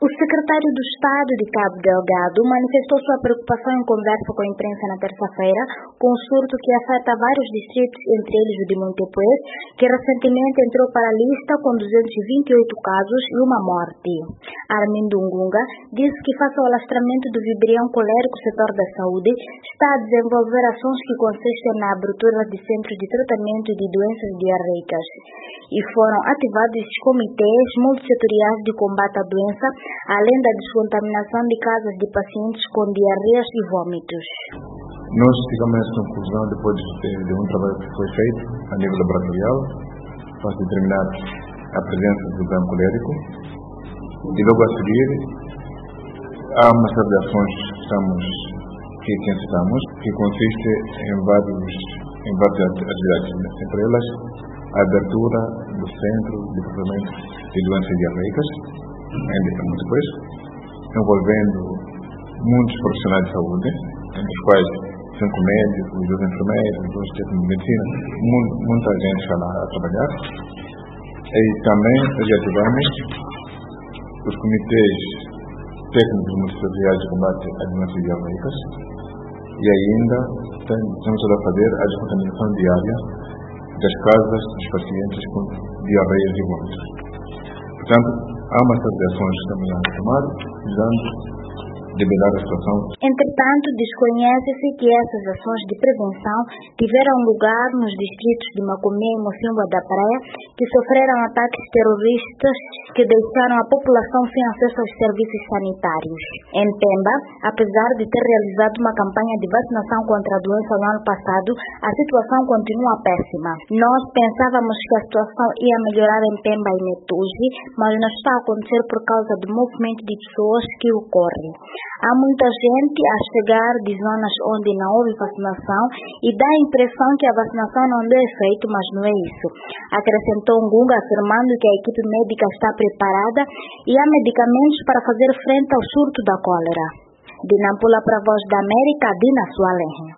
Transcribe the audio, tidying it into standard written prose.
O secretário do Estado de Cabo Delgado manifestou sua preocupação em conversa com a imprensa na terça-feira com o surto que afeta vários distritos, entre eles o de Montepuez, que recentemente entrou para a lista com 228 casos e uma morte. Armindo Ngunga disse que face ao alastramento do vibrião colérico setor da saúde, está a desenvolver ações que consistem na abertura de centros de tratamento de doenças diarreicas e foram ativados comitês multissetoriais de combate à doença, além da descontaminação de casas de pacientes com diarreias e vômitos. Nós chegamos a essa conclusão depois de um trabalho que foi feito a nível laboratorial para determinar a presença do vibrião colérico e logo a seguir há uma série de ações que incitamos, que consiste em várias atividades, entre elas a abertura do centro de tratamento de doenças diarreicas, depois, envolvendo muitos profissionais de saúde, entre os quais 5 médicos, 2 enfermeiros, 2 técnicos de medicina, muita gente está lá a trabalhar. E também reativamos os comitês técnicos multissetoriais de combate às doenças diarreicas e ainda estamos a fazer a descontaminação diária das casas dos pacientes com diarreias e vômitos. Portanto, há uma série de ações que estamos a tomar, visando debelar a situação. Entretanto, desconhece-se que essas ações de prevenção tiveram lugar nos distritos de Macomé e Mocimboa da Praia, que sofreram ataques terroristas que deixaram a população sem acesso aos serviços sanitários. Em Pemba, apesar de ter realizado uma campanha de vacinação contra a doença no ano passado, a situação continua péssima. Nós pensávamos que a situação ia melhorar em Pemba e Metuzi, mas não está a acontecer por causa do movimento de pessoas que ocorre. Há muita gente a chegar de zonas onde não houve vacinação e dá a impressão que a vacinação não deu efeito, mas não é isso. Acrescentou Ngunga, afirmando que a equipe médica está preparada e há medicamentos para fazer frente ao surto da cólera. De Nampula para a Voz da América, Dina Sualenhe.